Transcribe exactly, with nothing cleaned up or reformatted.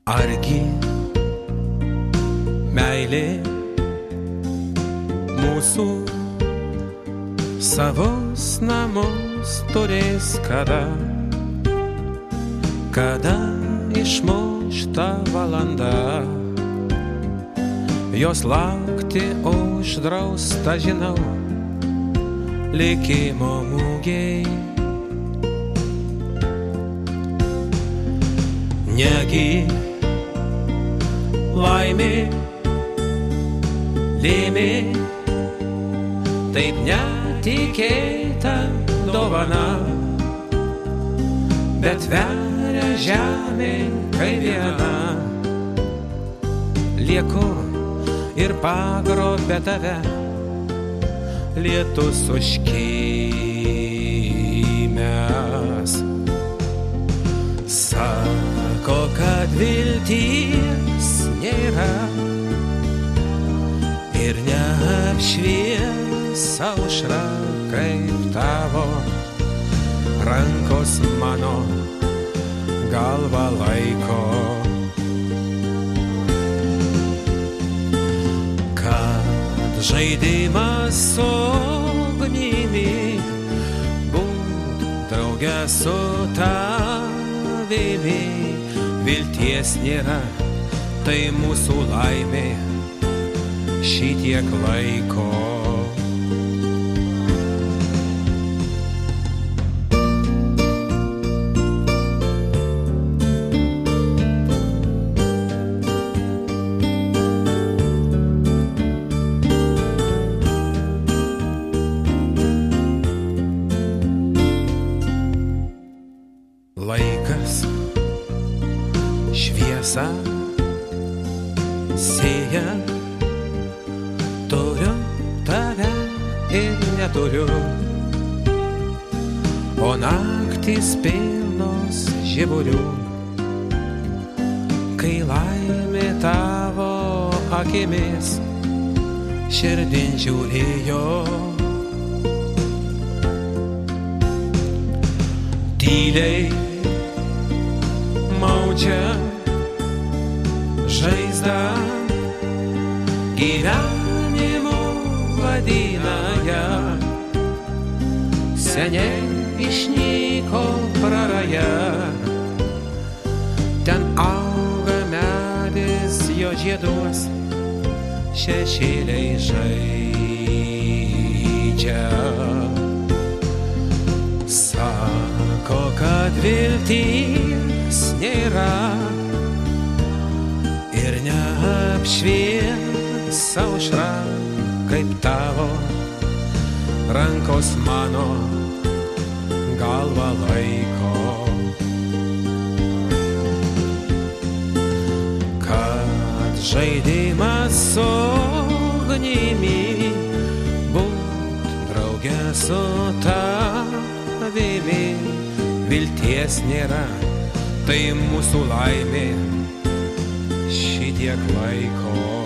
Argi meilė mūsų savus namus turės kada, kada išmuš ta valanda. Jos laukti uždrausta, žinau, likimo mūgiai. Negi laimė lėmė taip netikėta dovana, bet veria žemė kaip viena. Lieku ir pagrobia tave lietus užkimęs. Sako, kad vilties nėra ir neapšvies aušra kaip tavo rankos mano galva laiko. Kad žaidimas su ugnimi, būt drauge su tavimi, vilties nėra, tai mūsų laimė šitiek laiko. Laikas šviesą sėja, turiu tave ir neturiu, o naktys pilnos žiburių, kai laimė tavo akimis širdin žiūrėjo. Tyliai maudžia žaizdą, gyvenimu vadina ją, seniai išnyko praraja. Ten auga medis, jo žieduos šešėliai žaidžia. Sako, kad vilties nėra ir neapšvies aušra kaip tavo rankos mano galva laiko. Kad žaidimas su ugnimi, būt drauge su tavimi, vilties nėra, tai mūsų laimė šitiek laiko.